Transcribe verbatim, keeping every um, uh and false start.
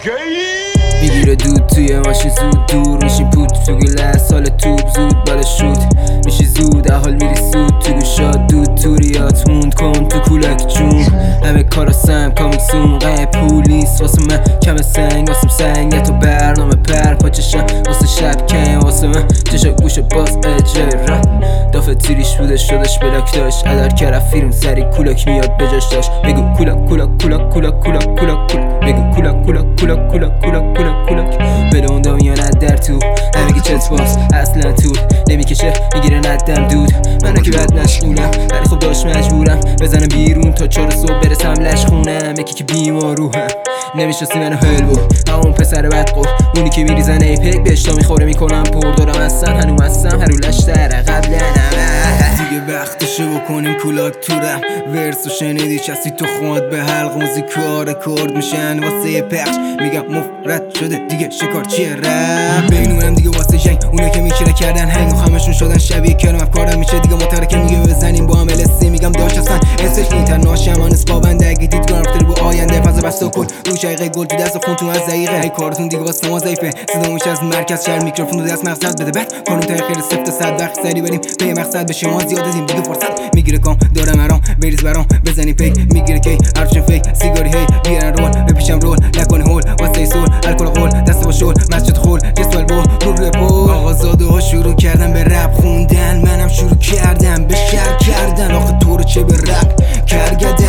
میگیره دود توی ماشین زود دور میشیم پود تو گله سال توب زود بالا شود میشی زود احال میری سود تو گوشات دود توریات موند کن تو کولک جون همه کاراسم کامیکسون قیم پولیس واسه من کم سنگ واسم سنگ تو برنامه پر پاچشم واسه شب کن واسه من چشا گوش باز اجرای رپ دافه تیریش بوده شدش بلاک داشت ادر کرد فیلم سری کولک میاد بجاش داشت بگو کولک کولک کولک کولک کولک کولک کولک بگو کولک کولک کولک کولک کولک کولک کولک بدون دمیانت در تو نمیگی چت باز اصلا طول نمیکشه میگیره ندم دود منو که بد نشونم ولی خب داشت مجبورم بزنم بیرون تا چهار صبح برسم لش خونم یکی که بیمار روحم نمیشناسی منو هلبو همون پسر بدقو اونی که میریزن ایپک بهشتا میخوره میکنم پر دارم هستم هنوم هستم هرولش تره قبل دیگه وقتشو بکنیم کولاک تو رم ورسو شنیدی چستی تو خواد به حلق موزیکا رکورد میشن واسه پخش میگم مفرد شده دیگه شکار چیه رم بینونم دیگه واسه جنگ اونا که میشه کردن هنگ و خمشون شدن شبیه کلم افکارم میشه دیگه مترکه میگه بزنیم با هم الستی میگم داشت اصلا اسش اینترناشنال اسپابنده اگه دید گرفتر بو آینده پس بسته کن رو شقیقه گل تو دست خونتون از دقیقه ای کارتون دیگه واسه ما ضعیفه صدا میشه از مرکز شهر میکروفون رو دست مقصد بده بعد کارون تاخیر سفت صد وقت سری بریم پی مقصد بشیم ما زیاد دیم دیگه فرصت میگیره کام دارم مرام بریز برام بزنی پیک میگیره کی هرچه فیک سیگاری هی بیارن رول بپیشم رول نکنی هول واسه سول الکل قول دست با شول مسجد خول جسوال بول رو روی پول آقازاده ها شروع کردن به رپ خوندن منم شروع کردم به شر کردن آخه تو رو چه به رپ کرگده